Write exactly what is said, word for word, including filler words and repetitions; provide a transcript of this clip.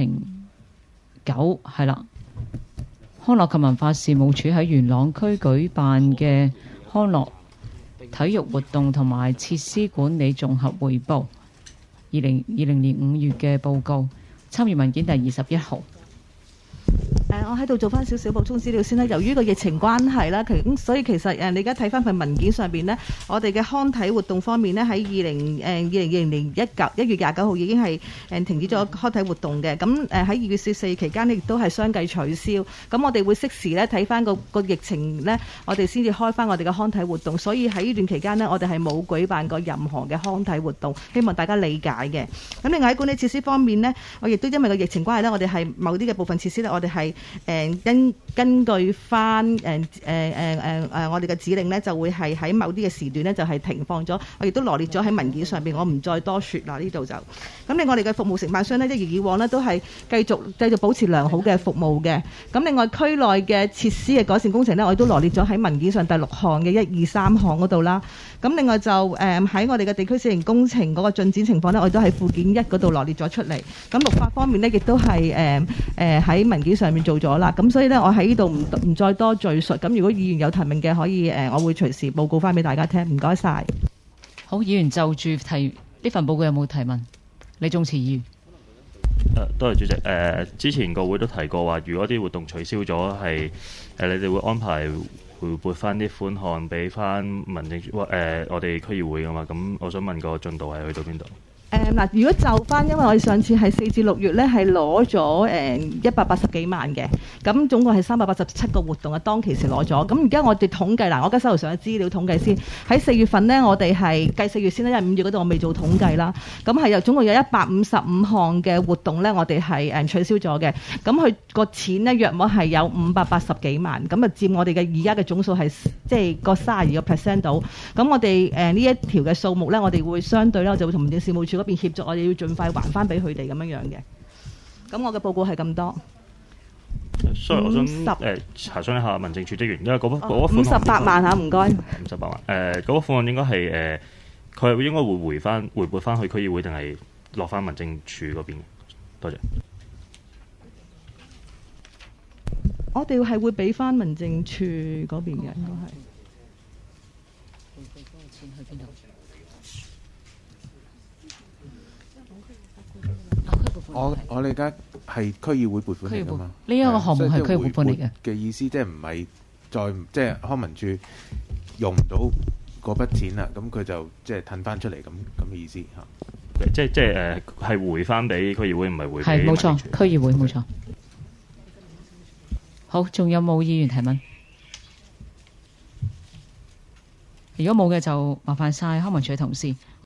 瓊九係啦。康樂及文化事務署喺元朗區舉辦嘅康樂體育活動同埋設施管理綜合匯報，二零二零年五月嘅報告，參與文件第二十一號。 誒、呃，我喺度做翻少少補充資料先啦。由於個疫情關係啦，其咁所以其實誒，你而家睇翻份文件上邊呢，我哋嘅康體活動方面呢，喺二零誒二零二零年一九一月廿九號已經係誒停止咗康體活動嘅。咁誒喺二月十四期間呢，亦都係相繼取消。咁我哋會適時咧睇翻個個疫情呢，我哋先至開翻我哋嘅康體活動。所以喺呢段期間呢，我哋係冇舉辦過任何嘅康體活動，希望大家理解嘅。咁另外喺管理設施方面呢，我亦都因為個疫情關係呢，我哋係某啲嘅部分設施呢，我哋係誒根根據翻誒誒誒誒誒我哋嘅指令呢，就會係喺某啲嘅時段呢，就係停放咗。我亦都羅列咗喺文件上邊，我唔再多説啦。呢度就咁，另外我哋嘅服務承辦商呢，一如以往呢，都係繼續繼續保持良好嘅服務嘅。咁另外區內嘅設施嘅改善工程呢，我亦都羅列咗喺文件上第六項嘅一二三項嗰度啦。咁另外就誒喺我哋嘅地區小型工程嗰個進展情況呢，我亦都喺附件一嗰度羅列咗出嚟。咁綠化方面呢，亦都係誒誒喺文件上面做咗啦。咁所以呢，我喺呢度唔唔再多敘述。咁如果議員有提問嘅，可以誒，我會隨時報告翻俾大家聽。唔該晒。 好，議員就住提呢份報告有冇提問？李宗慈議員。 誒，多謝主席。誒、呃，之前個會都提過話，如果啲活動取消咗，係誒你哋會安排回撥翻啲款項俾翻民政誒、呃、我哋區議會噶嘛？咁我想問個進度係去到邊度？ 誒嗱，如果就翻，因為我哋上次係四至六月咧，係攞咗誒一百八十幾萬嘅，咁總共係三百八十七個活動啊，當其時攞咗。咁而家我哋統計嗱，我而家手頭上嘅資料統計先，喺四月份呢，我哋係計四月先啦，因為五月嗰度我未做統計啦。咁係有總共有一百五十五項嘅活動咧，我哋係誒取消咗嘅。咁佢個錢呢，約莫係有五百八十幾萬，咁啊佔我哋嘅而家嘅總數係即係個三十二個 percent 到。咁我哋誒呢一條嘅數目咧，我哋會相對咧，我就會同民政事務處嗰邊協助，我哋要盡快還翻俾佢哋咁樣樣嘅。咁我嘅報告係咁多。 所以我想誒、呃、查詢一下民政處職員，因為嗰筆嗰筆五十八萬嚇，唔該。 五十八萬誒，嗰筆款項應該係誒，佢係應該會回翻回撥翻去區議會，定係落翻民政處嗰邊？多謝。 我哋係會俾翻民政處嗰邊嘅，應該係。 我我哋而家係區議會撥款嚟㗎嘛？ 呢一個項目係區議會撥款嚟嘅。 嘅意思即係唔係再即係康文署用唔到嗰筆錢啦，咁佢就即係褪翻出嚟咁咁嘅意思嚇。 即係即係誒係回翻俾區議會，唔係回俾。 係冇錯，區議會冇錯。好，仲有冇議員提問？如果冇嘅就麻煩晒康文署嘅同事。